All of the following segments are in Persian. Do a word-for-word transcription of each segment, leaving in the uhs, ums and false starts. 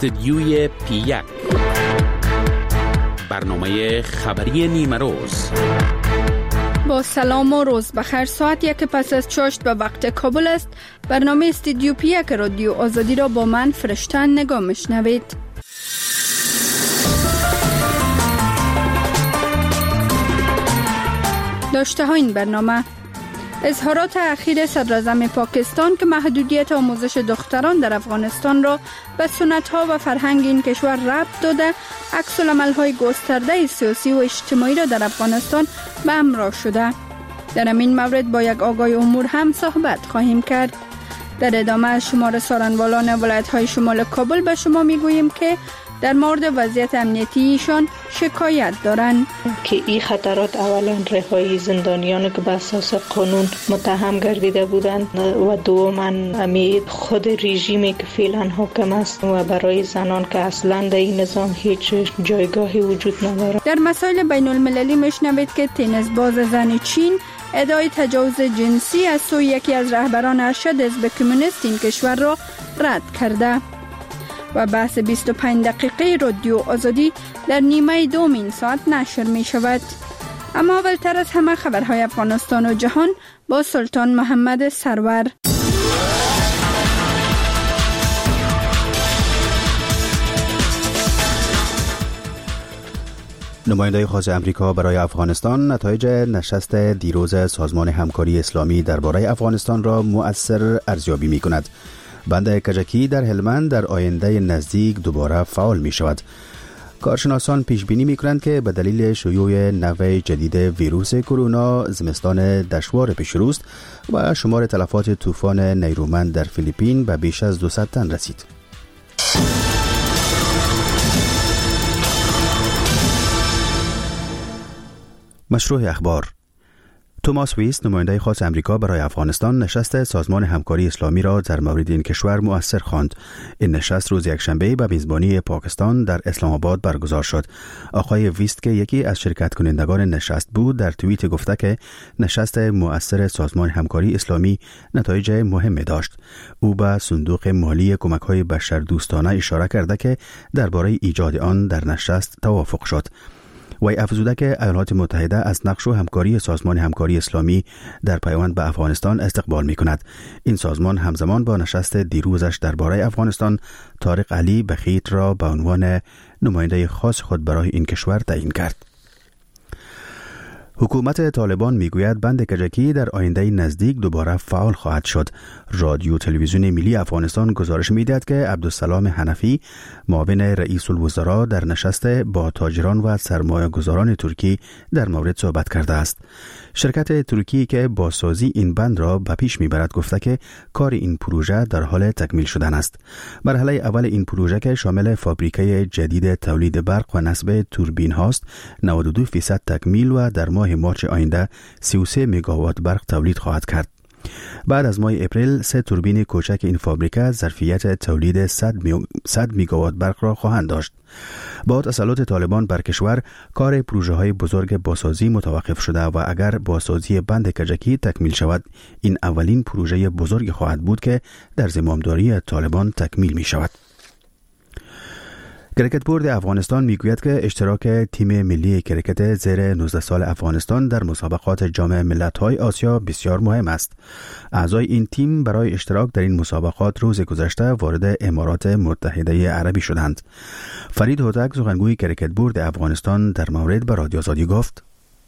استدیوی پی یک، برنامه خبری نیمه روز. با سلام و روز بخیر. ساعت یک پس از چاشت به وقت کابل است. برنامه استدیو پی یک رادیو آزادی را با من فرشتن نگاه میشنوید. داشته ها این برنامه: اظهارات اخیر صدراعظم پاکستان که محدودیت آموزش دختران در افغانستان را به سنت‌ها و فرهنگ این کشور ربط داده، عکس‌العمل‌های گسترده سیاسی و اجتماعی را در افغانستان به همراه شده. در این مورد با یک آگاه امور هم صحبت خواهیم کرد. در ادامه از شمار سارنوالان ولایت‌های شمال کابل به شما میگوییم که در مورد وضعیت امنیتی ایشان شکایت دارند که این خطرات اولا رهایی زندانیان که به اساس قانون متهم گردیده بودند و دوما امی خود رژیمی که فعلا حاکم است و برای زنان که اصلا در این نظام هیچ جایگاهی وجود ندارد. در مسائل بین المللی میشنوید که تنیس باز زن چین ادعای تجاوز جنسی از سوی یکی از رهبران ارشد حزب کمونیست این کشور را رد کرده. و بحث بیست و پنج دقیقه رادیو آزادی در نیمه دوم این ساعت نشر می شود. اما اولتر از همه خبرهای افغانستان و جهان با سلطان محمد سرور. نماینده خاص امریکا برای افغانستان نتایج نشست دیروز سازمان همکاری اسلامی درباره افغانستان را مؤثر ارزیابی می کند. بند کجکی در هلمند در آینده نزدیک دوباره فعال می شود. کارشناسان پیش بینی می کنند که به دلیل شیوع نوع جدید ویروس کرونا زمستان دشوار پیش روست و شمار تلفات طوفان نیرومند در فیلیپین به بیش از دویست تن رسید. مشروع اخبار: توماس ویست، نماینده خاص امریکا برای افغانستان، نشست سازمان همکاری اسلامی را در مورد این کشور مؤثر خواند. این نشست روز یکشنبه به میزبانی پاکستان در اسلام آباد برگزار شد. آقای ویست که یکی از شرکت کنندگان نشست بود، در توییت گفته که نشست مؤثر سازمان همکاری اسلامی نتایج مهمی داشت. او به صندوق مالی کمک‌های بشردوستانه اشاره کرده که درباره ایجاد آن در نشست توافق شد. وی افزوده که ایالات متحده از نقش و همکاری سازمان همکاری اسلامی در پیوند به افغانستان استقبال می کند. این سازمان همزمان با نشست دیروزش درباره افغانستان طارق علی بخیت را به عنوان نماینده خاص خود برای این کشور تعیین کرد. حکومت طالبان میگوید بند کجکی در آینده نزدیک دوباره فعال خواهد شد. رادیو تلویزیون ملی افغانستان گزارش میدهد که عبدالسلام حنفی، معاون رئیس الوزراء، در نشست با تاجران و سرمایه گذاران ترکی در مورد صحبت کرده است. شرکت ترکی که بازسازی این بند را به پیش میبرد گفته که کار این پروژه در حال تکمیل شدن است. مرحله اول این پروژه که شامل فابریکه جدید تولید برق و نصب توربین هاست، نود و دو درصد تکمیل و در ماه مارچ آینده سی و سه مگاوات برق تولید خواهد کرد. بعد از ماه اپریل سه توربین کوچک این فابریکه ظرفیت تولید صد مگاوات برق را خواهند داشت. با تسلط طالبان بر کشور، کار پروژه های بزرگ بازسازی متوقف شده و اگر بازسازی بند کجکی تکمیل شود، این اولین پروژه بزرگ خواهد بود که در زمامداری طالبان تکمیل می شود. کرکت بورد افغانستان میگوید که اشتراک تیم ملی کرکت زیر نوزده سال افغانستان در مسابقات جام ملت‌های آسیا بسیار مهم است. اعضای این تیم برای اشتراک در این مسابقات روز گذشته وارد امارات متحده عربی شدند. فرید هوتک، سخنگوی کرکت بورد افغانستان، در مورد به رادیو آزادی گفت: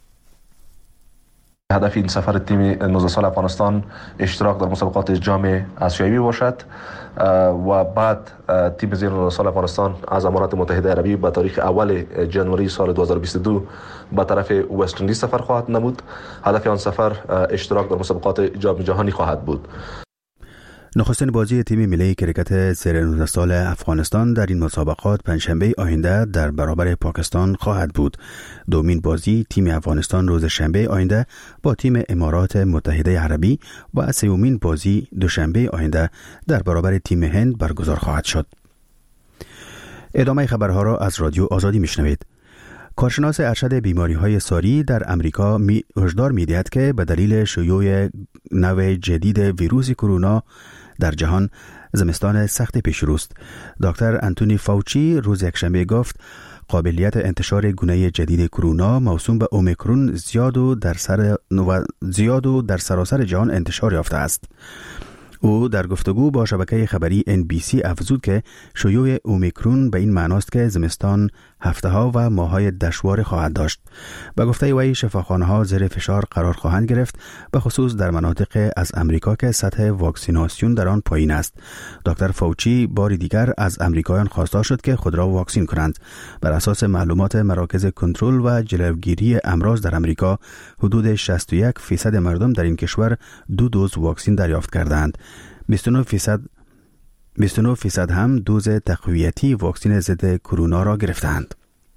هدف این سفر تیم نوزده سال افغانستان اشتراک در مسابقات جام آسیایی باشد و بعد تیم زیر نوزده سال افغانستان از امارات متحده عربی به تاریخ اول جنوری سال دو هزار و بیست و دو به طرف وست اندیز سفر خواهد نمود. هدف آن سفر اشتراک در مسابقات جام جهانی خواهد بود. نخستین بازی تیم ملی کرکت زیر نوزده سال افغانستان در این مسابقات پنجشنبه آینده در برابر پاکستان خواهد بود. دومین بازی تیم افغانستان روز شنبه آینده با تیم امارات متحده عربی و سومین بازی دوشنبه آینده در برابر تیم هند برگزار خواهد شد. ادامه خبرها را از رادیو آزادی میشنوید. کارشناس ارشد بیماری‌های ساری در امریکا هشدار می‌دهد که به دلیل شیوع نوع جدید ویروس کرونا در جهان زمستان سخت پیش روست. دکتر انتونی فاوچی روز یکشنبه گفت قابلیت انتشار گونه جدید کرونا موسوم به اومیکرون زیاد و در سر و زیاد و در سراسر جهان انتشار یافته است. او در گفتگو با شبکه خبری ان بی سی افزود که شیوع اومیکرون به این معناست که زمستان هفته‌ها و ماه‌های دشوار خواهد داشت. به گفته وی شفاخانه‌ها زیر فشار قرار خواهند گرفت، به خصوص در مناطق از امریکا که سطح واکسیناسیون در آن پایین است. دکتر فاوچی بار دیگر از امریکایان خواسته شد که خود را واکسین کنند. بر اساس معلومات مراکز کنترل و جلوگیری امراض در امریکا، حدود شصت و یک فیصد مردم در این کشور دو دوز واکسین دریافت کردند. بیست و نه فیصد بیست و نه فیصد هم دوز تقویتی واکسن ضد کرونا را گرفتند.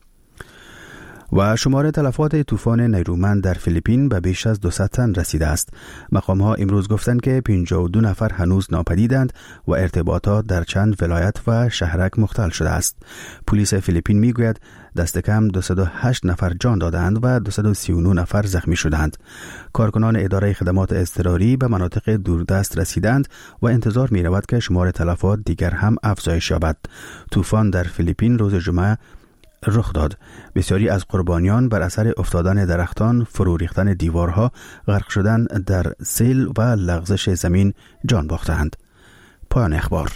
و شمار تلفات طوفان نیرومند در فیلیپین به بیش از دویست تن رسیده است. مقام‌ها امروز گفتند که پنجاه و دو نفر هنوز ناپدیدند و ارتباطات در چند ولایت و شهرک مختل شده است. پلیس فیلیپین میگوید دست کم دویست و هشت نفر جان دادند و دویست و سی و نه نفر زخمی شدند. کارکنان اداره خدمات اضطراری به مناطق دوردست رسیدند و انتظار می رود که شمار تلفات دیگر هم افزایش یابد. طوفان در فیلیپین روز جمعه رخ داد. بسیاری از قربانیان بر اثر افتادن درختان، فرو ریختن دیوارها، غرق شدن در سیل و لغزش زمین جان باختند. پایان اخبار.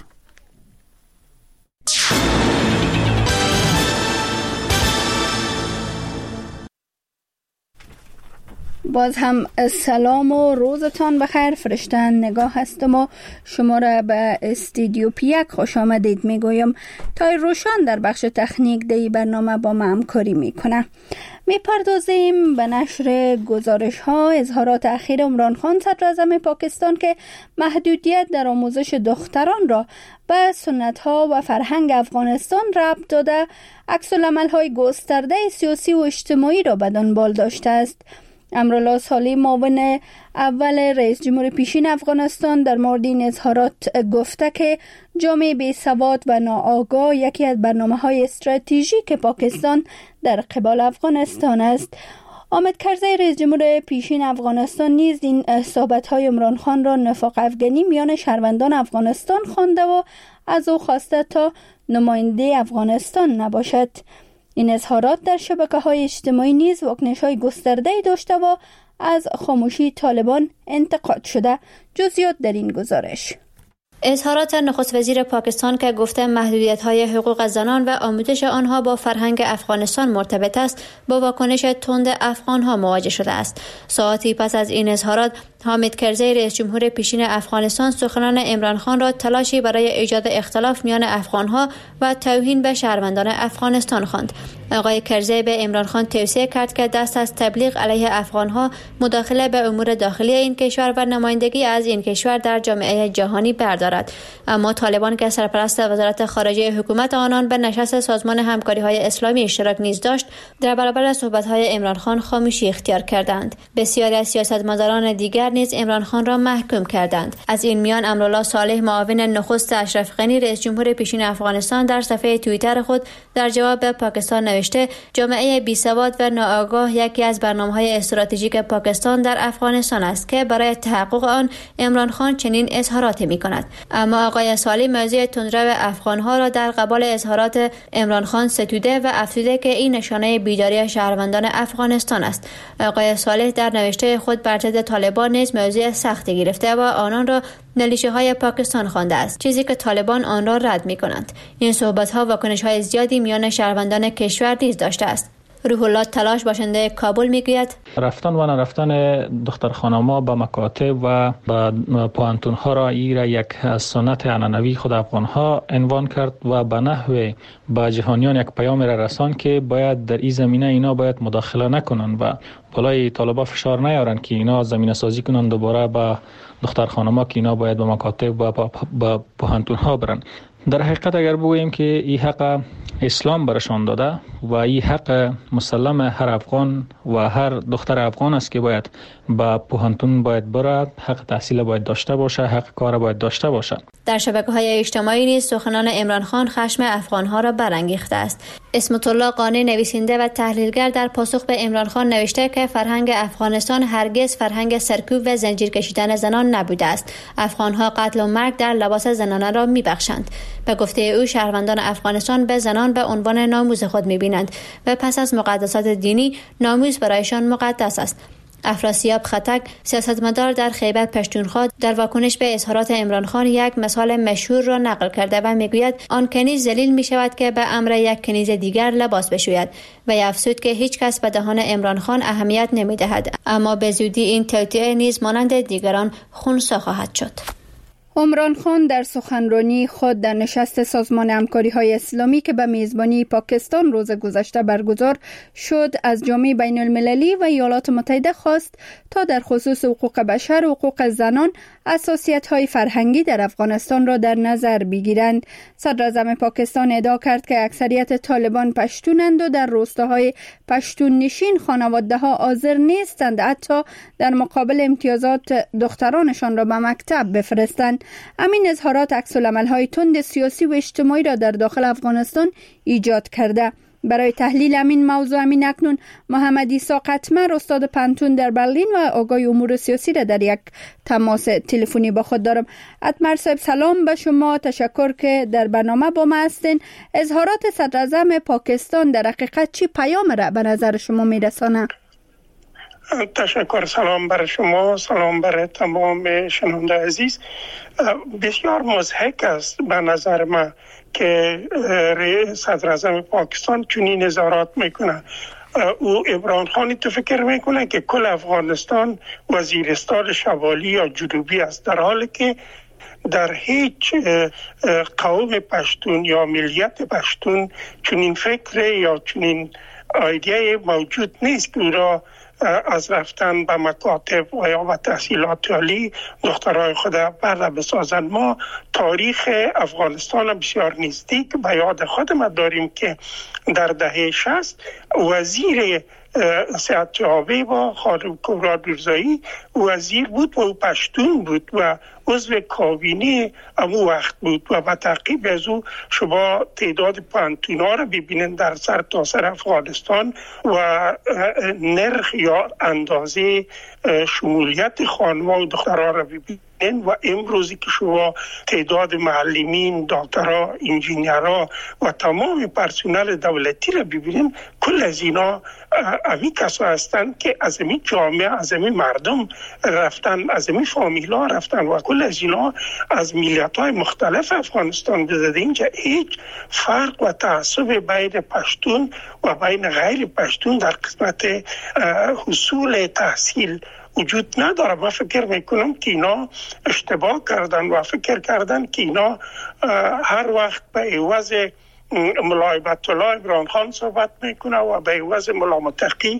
باز هم سلام و روزتان بخیر. فرشتن نگاه هستم و شما را به استودیو پیک خوش آمدید میگویم. تای روشان در بخش تکنیک دی برنامه با ما همکاری میکنه. میپردازیم به نشر گزارش ها اظهارات اخیر عمران خان صدر اعظم پاکستان که محدودیت در آموزش دختران را به سنت ها و فرهنگ افغانستان ربط داده، عکس العمل های گسترده سیاسی و اجتماعی را به دنبال داشته است. امرالله صالح معاون اول رئیس جمهور پیشین افغانستان در مورد این اظهارات گفته که جامعه بی‌سواد و ناآگاه یکی از برنامه‌های استراتژیک پاکستان در قبال افغانستان است. حامد کرزی رئیس جمهور پیشین افغانستان نیز این صحبت‌های عمران خان را نفاق افغانی میان شهروندان افغانستان خوانده و از او خواسته تا نماینده افغانستان نباشد. این اظهارات در شبکه‌های اجتماعی نیز واکنش‌های گسترده‌ای داشته و از خاموشی طالبان انتقاد شده. جزئیات در این گزارش. اظهارات نخست وزیر پاکستان که گفته محدودیت‌های حقوق زنان و آموزش آنها با فرهنگ افغانستان مرتبط است، با واکنش تند افغان‌ها مواجه شده است. ساعتی پس از این اظهارات، حامد کرزی رئیس جمهور پیشین افغانستان سخنان عمران خان را تلاشی برای ایجاد اختلاف میان افغان‌ها و توهین به شهروندان افغانستان خواند. آقای کرزی به عمران خان توصیه کرد که دست از تبلیغ علیه افغان‌ها، مداخله به امور داخلی این کشور و نمایندگی از این کشور در جامعه جهانی بردارد. اما طالبان که سرپرست وزارت خارجه حکومت آنان به نشست سازمان همکاری‌های اسلامی اشتراک نیز داشت، در برابر صحبت‌های عمران خان خاموشی اختیار کردند. بسیاری از سیاستمداران دیگر نیز عمران خان را محکوم کردند. از این میان امرالله صالح معاون نخست اشرف غنی رئیس جمهور پیشین افغانستان در صفحه توییتر خود در جواب به پاکستان نوشته: جامعه بی‌سواد و ناآگاه یکی از برنامه‌های استراتژیک پاکستان در افغانستان است که برای تحقق آن عمران خان چنین اظهاراتی می‌کند. اما آقای صالح موضوع تندرو افغان‌ها را در قبال اظهارات عمران خان ستوده و افزوده که این نشانه بیداری شهروندان افغانستان است. آقای صالح در نوشته خود بر ضد طالبان نیز موضوع سختی گرفته و آنان را نلیشه‌های پاکستان خوانده است، چیزی که طالبان آن را رد می‌کنند. این صحبت‌ها واکنش‌های زیادی میان شهروندان کشور نیز داشته است. روح الله تلاش باشنده کابل میگوید رفتن و نرفتن دختر خانم‌ها به مکاتب و به پوهنتون‌ها را ایره یک سنت عنعنوی خود افغان‌ها عنوان کرد و به نحو به جهانیان یک پیام را رساند که باید در این زمینه اینا باید مداخله نکنند و بالای طالبا فشار نیارند که اینا زمینه سازی کنند دوباره به دختر خانم‌ها که اینا باید به مکاتب و به پوهنتون‌ها برند. در حقیقت اگر بگوییم که این حق اسلام برشان داده و این حق مسلم هر افغان و هر دختر افغان است که باید به پوهنتون باید بره، حق تحصیل باید داشته باشه، حق کار باید داشته باشه. در شبکه‌های اجتماعی نیز سخنان عمران خان خشم افغان‌ها را برانگیخته است. اسمت الله قانی نویسنده و تحلیلگر در پاسخ به عمران خان نوشته که فرهنگ افغانستان هرگز فرهنگ سرکوب و زنجیر کشیدن زنان نبوده است. افغانها قتل و مرگ در لباس زنانه را میبخشند. به گفته او شهروندان افغانستان به زنان به عنوان ناموس خود میبینند و پس از مقدسات دینی ناموس برایشان مقدس است. افراسیاب خطک سیاستمدار در خیبر پشتونخوا در واکنش به اظهارات عمران خان یک مثال مشهور را نقل کرده و میگوید آن کنیز ذلیل می شود که به امر یک کنیز دیگر لباس بشوید و افزود که هیچ کس به دهان عمران خان اهمیت نمی دهد، اما به زودی این توطئه نیز مانند دیگران خنثی خواهد شد. عمران خان در سخنرانی خود در نشست سازمان همکاری‌های اسلامی که به میزبانی پاکستان روز گذشته برگزار شد از جامعه بین المللی و ایالات متحده خواست تا در خصوص حقوق بشر و حقوق زنان اساسیت‌های فرهنگی در افغانستان را در نظر بگیرند. صدراعظم پاکستان ادعا کرد که اکثریت طالبان پشتونند و در روستاهای پشتون نشین خانواده‌ها حاضر نیستند حتی در مقابل امتیازات دخترانشان را به مکتب بفرستند. همین اظهارات عکس‌العمل‌های تند سیاسی و اجتماعی را در داخل افغانستان ایجاد کرده. برای تحلیل همین موضوع همین اکنون محمد عیسی قطمر استاد پنتون در برلین و آگاه امور سیاسی را در یک تماس تلفنی با خود دارم. قطمر صاحب سلام به شما، تشکر که در برنامه با ما هستین. اظهارات صدراعظم پاکستان در حقیقت چی پیام را به نظر شما میرسانه؟ تشکر، سلام بر شما، سلام بر تمام شنونده عزیز. بسیار مضحک است به نظر من که صدراعظم پاکستان چنین اظهارات میکنه. او عمران خانی تو فکر میکنه که کل افغانستان وزیرستان شمالی یا جنوبی است، در حالی که در هیچ قوم پشتون یا ملیت پشتون چنین فکر یا چنین ایده موجود نیست که او را از رفتن به مکاتب و یا به تحصیلات عالی دخترای خود برده بسازند. ما تاریخ افغانستان بسیار نزدیک به یاد خودمان داریم که در دهه شصت وزیر صحت جوابی با خانم کبرا دورزایی وزیر بود و او پشتون بود و عضو کابینه امو وقت بود و به تعقیب از او شما تعداد پانتونا رو ببینید در سر تا سر افغانستان و نرخ یا اندازه شمولیت خانم‌ها و دخترها رو ببینید و امروزی که شما تعداد معلمین، دکترها، انجینیرها و تمام پرسنل دولتی رو ببینید، کل از اینا امی کسا هستند که از امی جامعه، از امی مردم رفتن، از امی فامیلا رفتن و کل از اینا از ملیت‌های مختلف افغانستان بزده. اینجا هیچ فرق و تعصب بین پشتون و بین غیر پشتون در قسمت حصول تحصیل وجود نداره. من فکر میکنم که اینا اشتباه کردن و فکر کردن که اینا هر وقت به عوض ملا هیبت الله عمران خان صحبت میکنه و به عوض ملا متقی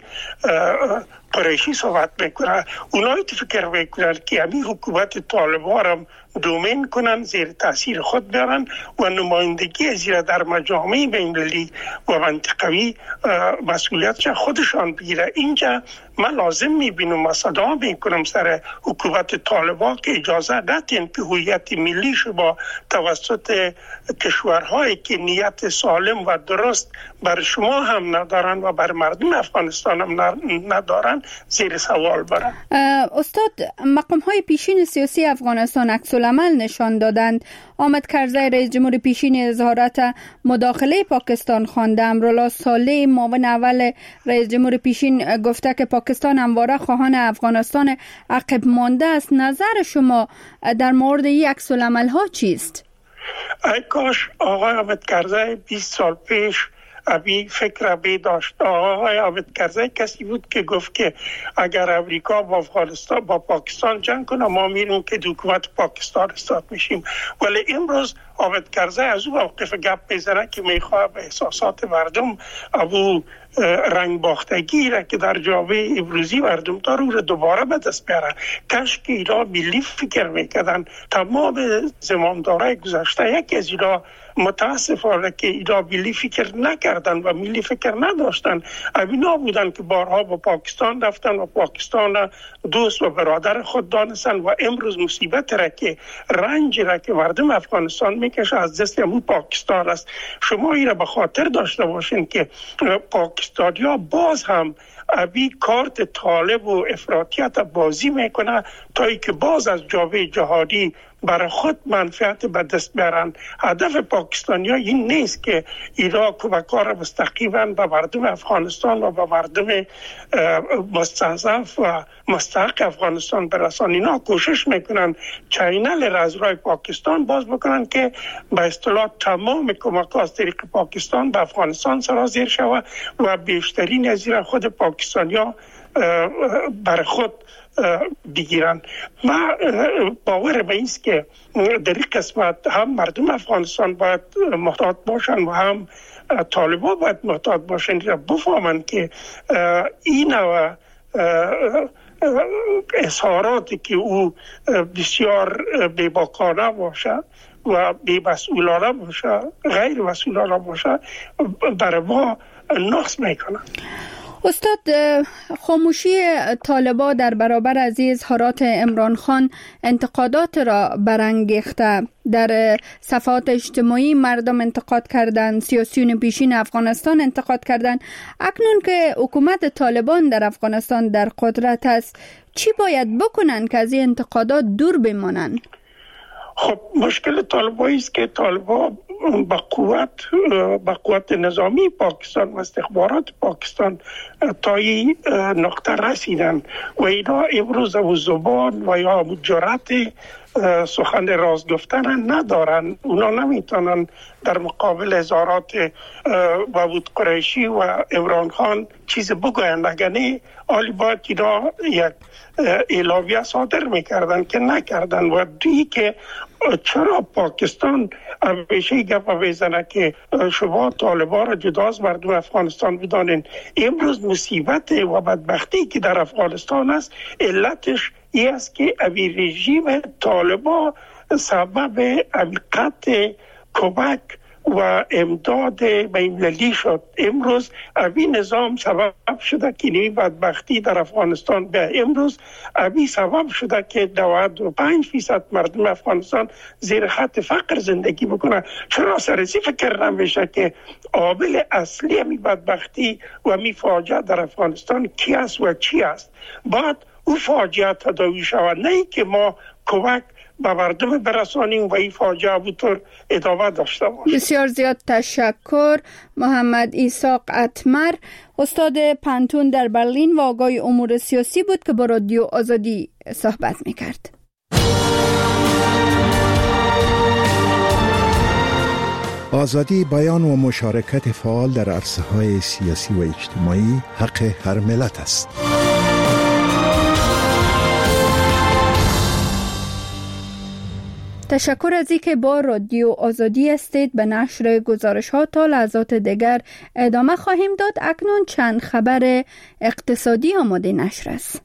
قریشی صحبت میکنه. اونایی که فکر میکنن که همین حکومت طالبان را دومین کنن، زیر تاثیر خود بیارن و نمایندگی زیر در مجامع بین‌المللی و منطقوی مسئولیتش خودشان بگیره. اینجا من لازم میبینم و صدا میکنم سر حکومت طالبان که اجازه ندین که هویت ملی شما توسط کشورهایی که نیت سالم و درست بر شما هم ندارن و بر مردم افغانستان هم ندارن زیر سوال برن. استاد، مقام های پیشین سیاسی افغانستان عکس العمل نشان دادند. حامد کرزی رئیس جمهور پیشین اظهارات مداخله پاکستان خوانده. امرالله صالح معاون اول رئیس جمهور پیشین گفته که پاکستان همواره خواهان افغانستان عقب مانده است. نظر شما در مورد این عکس العمل ها چیست؟ ای کاش آقای حامد کرزی بیست سال پیش ابی فکر ابی داشت. آقای حامد کرزی کسی بود که گفت که اگر امریکا با افغانستان با پاکستان جنگ کنه ما میریم که حکومت پاکستان استاد میشیم. ولی امروز حامد کرزی از او موقف گپ میزنه که میخواد به احساسات مردم ابو رنگ باختگی را که در جامعه امروزی مردم دارن رو دوباره به دست بیارن. کاش که اینا ملی فکر میکردن. تمام زمامدارای گذشته یکی از اینا متاسفانه که اینا ملی فکر نکردن و ملی فکر نداشتن. اینا بودن که بارها با پاکستان رفتن و پاکستان دوست و برادر خود دانستن و امروز مصیبت را که رنج را که مردم افغانستان میکشه از دست همون پاکستان است. شما این را به خاطر داشته باشین که پاکستانیا باز هم ابی کارت طالب و افراطیت بازی میکنه تا ای که باز از جامعه جهانی برای خود منفعت به دست بیارن. هدف پاکستانیا این نیست که ایران کمکار مستقیما به مردم افغانستان و به مردم مستضعف و مستحق افغانستان برسان. اینا کوشش میکنن چینل را از راه پاکستان باز بکنن که به اصطلاح تمام کمک از طریق پاکستان به افغانستان سرازیر شود و بیشترین از این خود پاکستانیا بر خود بگیرن. ما باور به این است که در این قسمت هم مردم افغانستان باید محتاط باشن و هم طالبان باید محتاط باشن را بفهمن که این و اظهاراتی که او بسیار بی‌باکانه باشه و بی‌مسئولانه باشه، غیر مسئولانه باشه، برای ما نقص میکنن. استاد، خاموشی طالبان در برابر از اظهارات عمران خان انتقادات را برانگیخته. در صفحات اجتماعی مردم انتقاد کردند، سیاسیون پیشین افغانستان انتقاد کردند. اکنون که حکومت طالبان در افغانستان در قدرت است، چی باید بکنند که از این انتقادات دور بمانند؟ خب مشکل طالبان است که طالبان با قوت با قوت نظامی پاکستان و استخبارات پاکستان تا این نقطه رسیدن و اینا امروز و زبان و یا جرأت سخن راز گفتن ندارن. اونا نمیتونن در مقابل اظهارات وحود قریشی و عمران خان چیز بگوین. اگر نه آلی باید اینا یک اعلامیه صادر میکردن که نکردن. و دویی که چرا پاکستان همیشه گپ میزنه که شما طالبان را جدا از مردم افغانستان بدانین. امروز مصیبت و بدبختی که در افغانستان است علتش این است که اوی رژیم طالبان سبب قطع کمک و امداد بین‌المللی شد. امروز اوی نظام سبب شده که این بدبختی در افغانستان به امروز اوی سبب شده که نود و پنج فیصد مردم افغانستان زیر خط فقر زندگی بکنه. چرا سرسی فکر نمیشه که عامل اصلی این بدبختی و می فاجعه در افغانستان کی است و چی است؟ بعد او فاجعه تداوی شود، نه که ما کمک به مردم برسانیم و این فاجعه بطور ادامه داشته باشیم. بسیار زیاد تشکر. محمد ایساق اتمر، استاد پانتون در برلین و آگاه امور سیاسی بود که با رادیو آزادی صحبت میکرد. آزادی بیان و مشارکت فعال در عرصه‌های سیاسی و اجتماعی حق هر ملت است. تشکر از اینکه با رادیو آزادی هستید. به نشر گزارش ها تا لحظات دیگر ادامه خواهیم داد. اکنون چند خبر اقتصادی آماده نشر است.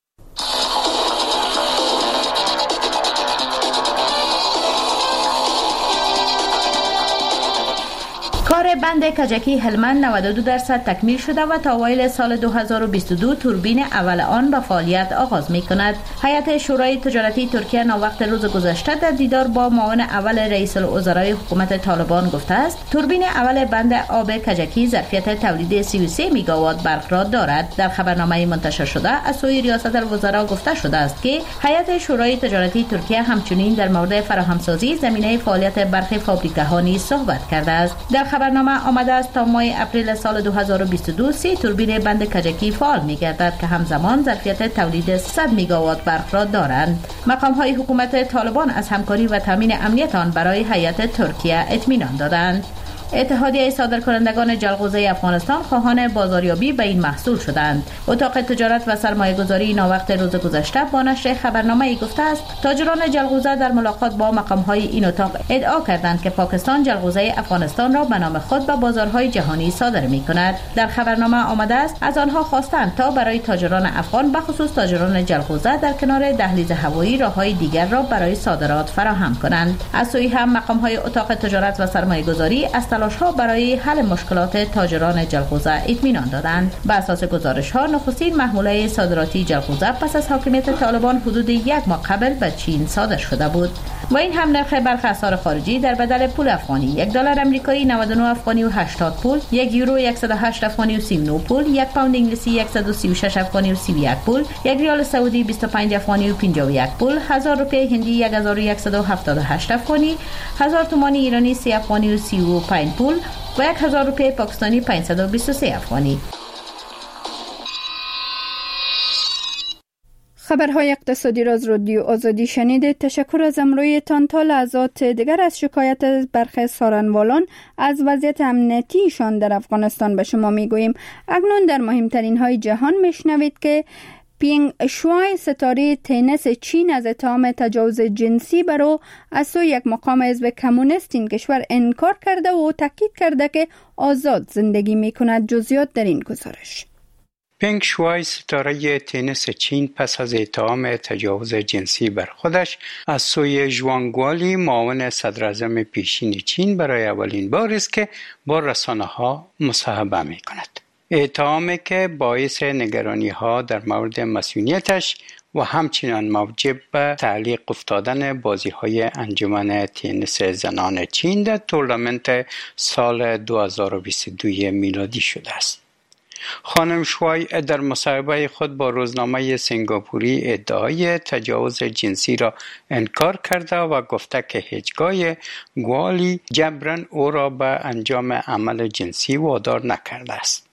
کار بند کجکی هلمند نود و دو درصد تکمیل شده و تا اوایل سال دو هزار و بیست و دو توربین اول آن به فعالیت آغاز می کند. هیئت شورای تجارتی ترکیه ناوقت روز گذشته در دیدار با معاون اول رئیس الوزرای حکومت طالبان گفته است توربین اول بند آب کجکی ظرفیت تولید سی و سه میگاوات برق را دارد. در خبرنامه منتشر شده از سوی ریاست الوزراء گفته شده است که هیئت شورای تجارتی ترکیه همچنین در مورد فراهمسازی زمینه فعالیت برخی فابریکه‌ها نیز صحبت کرده است. در خبرنامه آمده است تا ماه اپریل سال دو هزار و بیست و دو سه توربین بند کجکی فعال می‌گردد که همزمان ظرفیت تولید صد میگاوات برق را دارند. مقام‌های حکومت طالبان از همکاری و تامین امنیت آن برای هیئت ترکیه اطمینان دادند. اتحادیه صادرکنندگان جلغوزه افغانستان خواهان بازاریابی به این محصول شدند. اتاق تجارت و سرمایه‌گذاری ناوقت روز گذشته با نشر خبرنامه‌ای گفته است تاجران جلغوزه در ملاقات با مقام‌های این اتاق ادعا کردند که پاکستان جلغوزه افغانستان را به نام خود به بازارهای جهانی صادر می‌کند. در خبرنامه آمده است از آنها خواستند تا برای تاجران افغان به خصوص تاجران جلغوزه در کنار دهلیز هوایی راههای دیگر را برای صادرات فراهم کنند. از سوی هم مقام‌های اتاق تجارت و سرمایه‌گذاری از تلاش‌ها برای حل مشکلات تاجران جلغوزه اطمینان دادند. بر اساس گزارش‌ها نخستین محموله صادراتی جلغوزه پس از حاکمیت طالبان حدود یک ماه قبل به چین صادر شده بود. و این هم نرخ برخی اسعار خارجی در بدل پول افغانی: یک دلار آمریکایی نود و نه افغانی و هشتاد پول، یک یورو صد و هشت افغانی و سی و نه پول، یک پوند انگلیسی صد و سی و شش افغانی و سی و یک پول، یک ریال سعودی بیست و پنج افغانی و پنجاه و یک پول، هزار روپیه هندی یک هزار و صد و هفتاد و هشت افغانی، هزار تومان ایرانی سی افغانی و سی و پنج پول و یک هزار روپیه پاکستانی پانصد و بیست و سه افغانی. خبرهای اقتصادی را از رادیو آزادی شنیدید. تشکر از امرویتان. تا لحظات دیگر از شکایت از برخی سارنوالان از وضعیت امنیتیشان در افغانستان به شما میگوییم. اکنون در مهمترین های جهان میشنوید که پینگ شوای ستاره تنیس چین از اتهام تجاوز جنسی بر او از سوی یک مقام حزب کمونیست این کشور انکار کرده و تاکید کرده که آزاد زندگی میکند. جزئیات در این گزارش. پینگ شوای ستاره تنیس چین پس از اتهام تجاوز جنسی بر خودش از سوی ژوان گوالی معاون صدراعظم پیشین چین برای اولین بار است که با رسانه‌ها مصاحبه می‌کند. اتهامی که باعث نگرانی‌ها در مورد مسئولیتش و همچنان موجب به تعلیق افتادن بازی‌های انجمن تنیس زنان چین در تورنمنت سال دو هزار و بیست و دو میلادی شده است. خانم شوای در مصاحبه خود با روزنامه سنگاپوری ادعای تجاوز جنسی را انکار کرده و گفته که هیچگاه گوالی جبران او را به انجام عمل جنسی وادار نکرده است.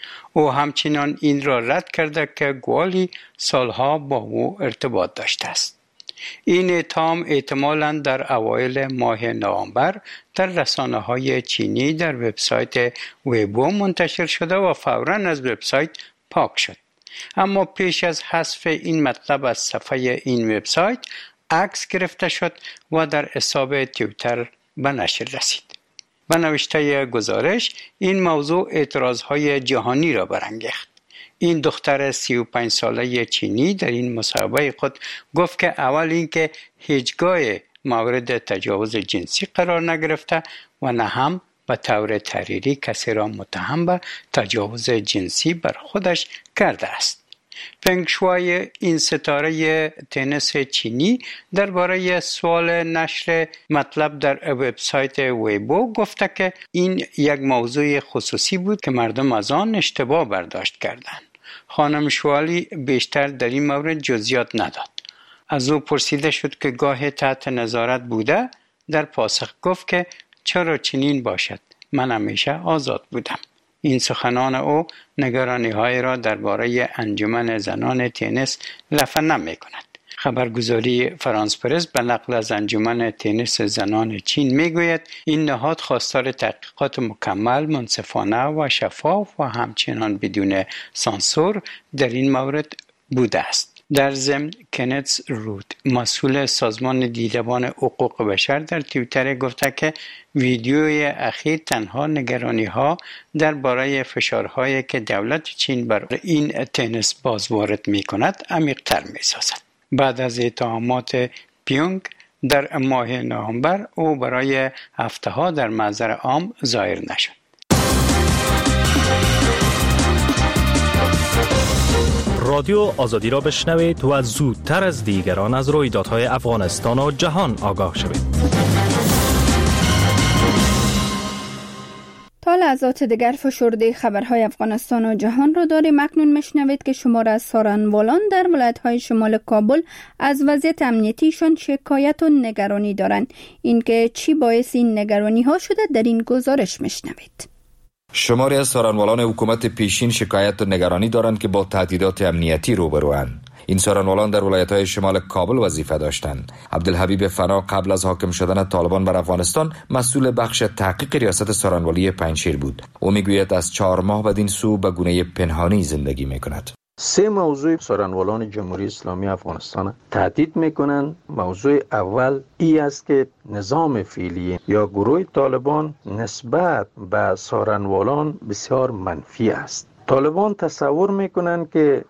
او همچنان این را رد کرده که گوالی سالها با او ارتباط داشته است. این اتهام احتمالاً در اوایل ماه نوامبر در رسانه‌های چینی در وبسایت ویبو منتشر شده و فوراً از وبسایت پاک شد. اما پیش از حذف این مطلب از صفحه این وبسایت عکس گرفته شد و در حساب توییتر به نشر رسید. به نوشته گزارش این موضوع اعتراضهای جهانی را برانگیخت. این دختر سی و پنج ساله چینی در این مصاحبه خود گفت که اول اینکه هیچگاه مورد تجاوز جنسی قرار نگرفته و نه هم به طور تحریری کسی را متهم به تجاوز جنسی بر خودش کرده است. پینگ شوای این ستاره تنیس چینی درباره سوال نشر مطلب در وبسایت ویبو گفته که این یک موضوع خصوصی بود که مردم از آن اشتباه برداشت کردند. خانم شوالی بیشتر در این مورد جزئیات نداد. از او پرسیده شد که گاه تحت نظارت بوده؟ در پاسخ گفت که چرا چنین باشد؟ من همیشه آزاد بودم. این سخنان او نگرانی‌های را درباره انجمن زنان تنیس لفظ نمی‌کند. خبرگزاری فرانس پرس به نقل از انجمن تنیس زنان چین میگوید این نهاد خواستار تحقیقات مکمل، منصفانه و شفاف و همچنان بدون سانسور در این مورد بوده است. در ضمن کنت رود، مسئول سازمان دیدبان حقوق بشر، در توییتر گفته که ویدیوی اخیر تنها نگرانی‌ها درباره فشارهایی که دولت چین بر این تنیس باز وارد می‌کند عمیق‌تر می‌سازد. بعد از اتهامات پیونگ در ماه نوامبر او برای هفته‌ها در محضر عام ظاهر نشد. رادیو آزادی را بشنوید و زودتر از دیگران از رویدادهای افغانستان و جهان آگاه شوید. تا لحظات دیگر فشرده خبرهای افغانستان و جهان را داریم. اکنون میشنوید که شمار از سارنوالان در ولایت‌های شمال کابل از وضعیت امنیتیشان شکایت و نگرانی دارند. اینکه چی باعث این نگرانی ها شده در این گزارش میشنوید. شماری از سارنوالان حکومت پیشین شکایت و نگرانی دارند که با تهدیدات امنیتی روبروند. این سارنوالان در ولایت‌های شمال کابل وظیفه داشتند. عبدالحبیب فنا قبل از حاکم شدن طالبان بر افغانستان مسئول بخش تحقیق ریاست سارنوالی پنجشیر بود. او میگوید از چهار ماه بدین سو به گونه پنهانی زندگی میکند. سه موضوع سارنوالان جمهوری اسلامی افغانستان تهدید میکنند. موضوع اول ای است که نظام فعلی یا گروه طالبان نسبت به سارنوالان بسیار منفی است. طالبان تصور میکنند که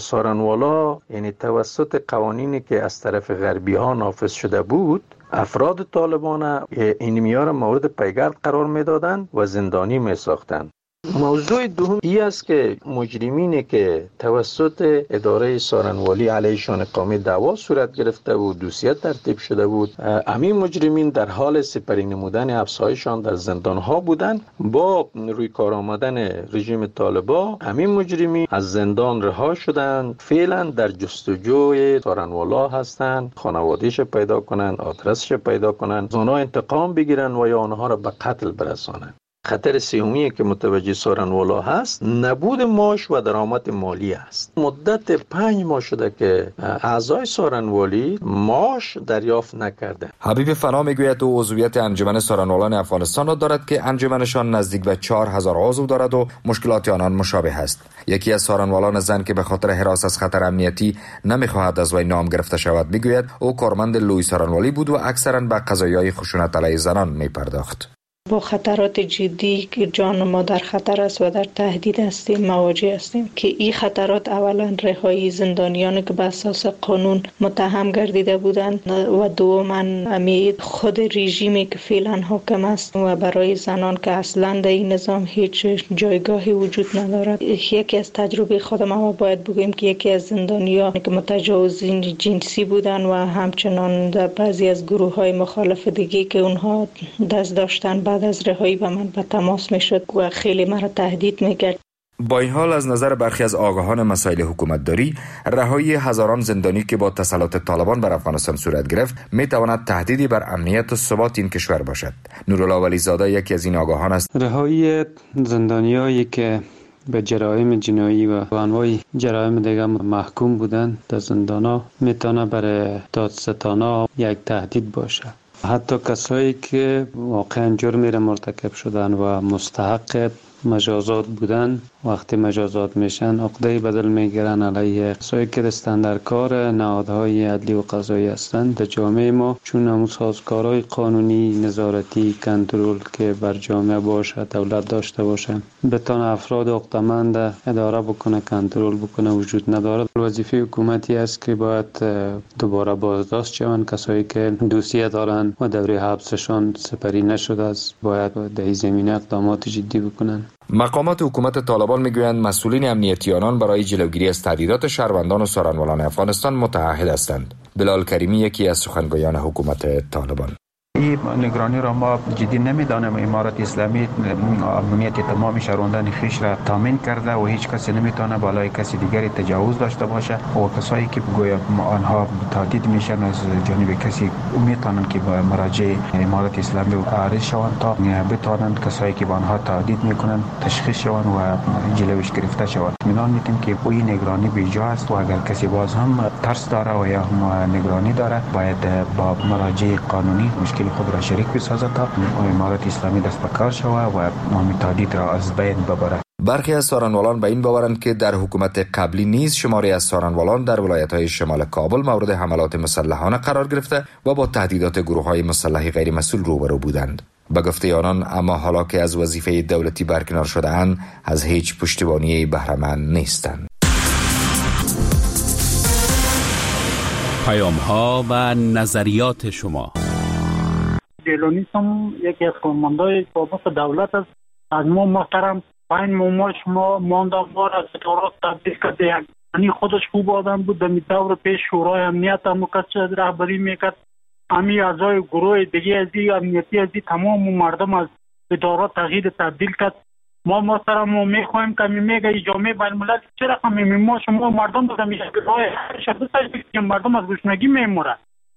سارنوالا یعنی توسط قوانینی که از طرف غربی ها نافذ شده بود، افراد طالبان اینمیا را مورد پیگرد قرار میدادند و زندانی میساختند. موضوع دوم این است که مجرمینی که توسط اداره سارنوالی علیهشان اقامه دعوا صورت گرفته و دوسیه ترتیب شده بود، همین مجرمین در حال سپری نمودن افسایشان در زندانها بودند. با روی کار آمدن رژیم طالبان همین مجرمین از زندان رها شدند، فعلا در جستجوی سارنوالا هستند، خانوادهش پیدا کنند، آدرسش پیدا کنند، از آنها انتقام بگیرند و یا آنها را به قتل برسانند. خطر سومی که متوجه سارنوالا هست نبود معاش و درآمد مالی است. مدت پنج ماه شده که اعضای سارنوالی معاش دریافت نکرده. حبیب فنا میگوید او عضویت انجمن سارنوالان افغانستان را دارد که انجمنشان نزدیک به چهار هزار عضو دارد و مشکلات آنان مشابه است. یکی از سارنوالان زن که به خاطر هراس از خطر امنیتی نمیخواهد از وی نام گرفته شود میگوید او کارمند لوی سارنوالی بود و اکثرا به قضایای خشونت علیه زنان میپرداخت. با خطرات جدی که جان ما در خطر است و در تهدید هستیم مواجه هستیم که این خطرات اولا رهایی زندانیان که به اساس قانون متهم گردیده بودند و دوما امید خود رژیمی که فعلا حاکم است و برای زنان که اصلا در این نظام هیچ جایگاهی وجود ندارد. یکی از تجربه خود ما باید بگوییم که یکی از زندانیان که متجاوزین جنسی بودند و همچنان در بعضی از گروه های مخالف دیگه که اونها دست داشتن بعد از رهایی به من به تماس میشد و خیلی مرا تهدید میکرد. با این حال از نظر برخی از آگاهان مسائل حکومتداری، رهایی هزاران زندانی که با تسلط طالبان بر افغانستان صورت گرفت میتواند تهدیدی بر امنیت و ثبات این کشور باشد. نورالله ولیزاده یکی از این آگاهان است. رهایی زندانیایی که به جرایم جنایی و انواع جرایم دیگه محکوم بودند در زندان‌ها میتونه برای دادستانا یک تهدید باشه. حتی کسایی که واقعا جرمی را مرتکب شدن و مستحق مجازات بودن وقتی مجازات میشن عقده بدل میگیرن علیه کسایی که دستن در کار نهادهای عدلی و قضایی هستند در جامعه ما، چون همون سازگارهای قانونی نظارتی کنترل که بر جامعه باشه دولت داشته باشه بتونه افراد عقده‌مند اداره بکنه کنترل بکنه وجود نداره. وظیفه حکومتی است که باید دوباره بازداشت شوند کسایی که دوسیه دارن و دوره حبسشان سپری نشده است، باید در این زمینه اقدامات جدی بکنن. مقامات حکومت طالبان میگویند مسئولین امنیتی آنان برای جلوگیری از تهدیدات شهروندان و سارنوالان افغانستان متعهد هستند. بلال کریمی یکی از سخنگویان حکومت طالبان: این نگرانی را ما جدی نمیدانیم. امارت اسلامی امنیت تمام شهروندان خویش را تامین کرده و هیچ کسی نمیتونه بالای کسی دیگری تجاوز داشته باشه و کسایی که گویا آنها تهدید میشن از جانب کسی میتونن که با مراجع امارت اسلامی عارض شوند تا بتوانند کسایی که با آنها تهدید میکنن تشخیص شوند و جلوش گرفته شود. میدان میتونیم که این نگرانی بیجا است و اگر کسی باز هم ترس داره و یا نگرانی داره باید با مراجع قانونی مشکل خود را شریک بسازد تا امارت اسلامی دست به کار شود و نام تهدید را از بین ببرد. برخی از سارنوالان به این باورند که در حکومت قبلی نیز شماری از سارنوالان در ولایت‌های شمال کابل مورد حملات مسلحانه قرار گرفته و با تهدیدات گروه‌های مسلح غیر مسئول روبرو بودند. به گفته آنان اما حالا که از وظیفه دولتی برکنار شده‌اند از هیچ پشتیبانی بهره مند نیستند. پیام‌ها و نظریات شما. جیلونیسم یکی از فرماندهای بابت دولت است. از ما محترم پنج ماه شما مانده ما را ستارات تبدیل کرده. یعنی خودش خوب آدم بود. در دور پیش شورای امنیت هم مکتشد رهبری میکرد. امی اعضای گروه دیگه ازی امنیتی ازی تمام مردم از ادارات تغییر تبدیل کرد. ما محترم ما میخوایم که میگه جامعه بین الملل چرا خمی ما شما مردم بودم یک راه شخص که مردم از گشنگی میمورن.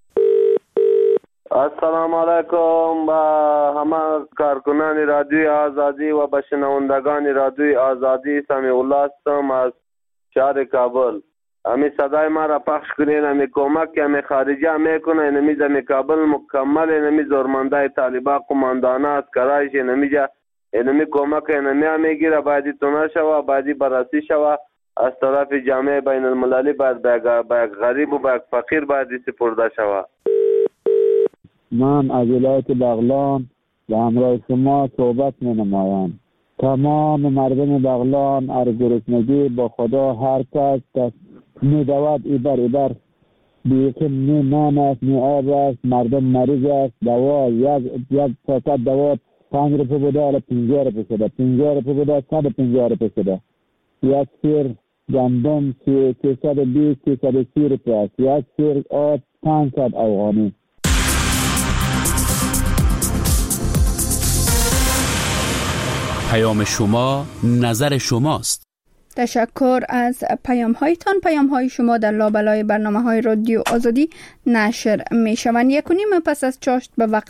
السلام علیکم با همه کارکنان رادیوی آزادی و به شنوندگان رادیوی آزادی. سمیع الله هستم از شهر کابل. امی صدای ما را پخش کنین. امی کمک که امی خارجه میکنه اینمی زمی کابل مکمل اینمی زورمنده طالبا قماندانه اسکرایش اینمی اینمی کمک اینمی هم میگیره. باید تونه شوه، باید بررسی شوه از طرف جامعه بین المللی. باید به یک غریب و به یک فقیر باید سپرده شوه. من از ولایت بغلان به همراه شما صحبت می نمایم. تمام مردم بغلان از گرسنگی با خدا هر کس می دواد ایبر ایبر بیکن نی نان است، نی آب است، مردم مریض است. دوا یک یک پاکت دوا پنج روپه بوده الان پنجاه روپه شده، پنجاه روپه بوده صد و پنجاه روپه شده. یک سیر گندم سیصد و بیست سیصد و سی روپه است. یک سیر آب پانصد افغانی. پیام شما نظر شماست. تشکر از پیام هایتان. پیام های شما در لابلای برنامه های رادیو آزادی نشر می شوند. یک و نیم پس از چاشت به وقت